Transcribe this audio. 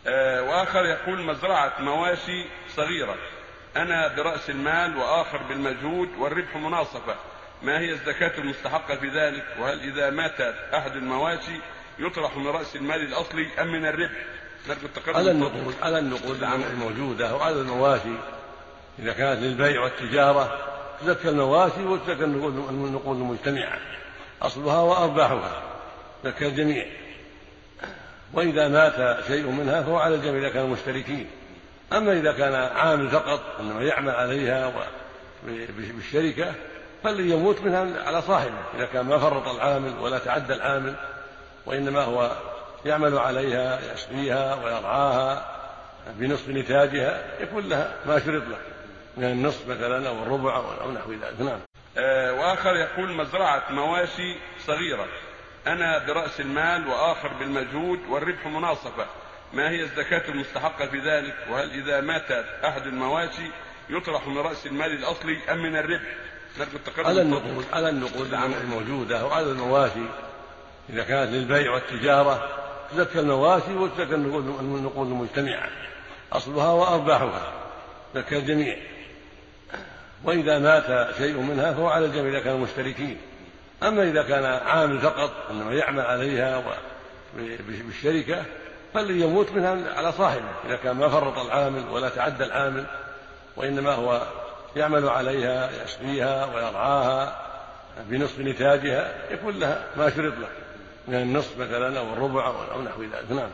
وآخر يقول مزرعة مواشي صغيرة، أنا برأس المال وآخر بالمجهود والربح مناصفة، ما هي الزكاة المستحقة في ذلك؟ وهل إذا مات أحد المواشي يطرح من رأس المال الأصلي أم من الربح؟ على النقود الموجودة وعلى المواشي إذا كانت للبيع والتجارة تزكى المواشي وتزكى النقود المجتمعة أصلها وأرباحها، تزكى الجميع. وإذا مات شيء منها فهو على الجميع إذا كانوا مشتركين. أما إذا كان عامل فقط إنما يعمل عليها بالشركة فالذي يموت منها على صاحبه إذا كان ما فرط العامل ولا تعدى العامل، وإنما هو يعمل عليها يسقيها ويرعاها بنصف نتاجها يكون لها ما شرط له من النصف مثلا أو الربع أو نحو ذلك. نعم. وآخر يقول مزرعة مواشي صغيرة، أنا برأس المال وآخر بالمجهود والربح مناصفة، ما هي الزكاة المستحقة في ذلك؟ وهل إذا مات أحد المواشي يطرح من رأس المال الأصلي أم من الربح؟ على النقود الموجودة وعلى المواشي إذا كانت للبيع والتجارة تزكى المواشي وتزكى النقود المجتمعة أصلها وأرباحها، تزكى الجميع. وإذا مات شيء منها فهو على الجميع إذا كانوا مشتركين. أما إذا كان عامل فقط إنما يعمل عليها بالشركة فالذي يموت منها على صاحبه إذا كان ما فرط العامل ولا تعدى العامل، وإنما هو يعمل عليها يسقيها ويرعاها بنصف نتاجها يكون لها ما شرط له من النصف مثلا أو الربع أو نحو ذلك. نعم.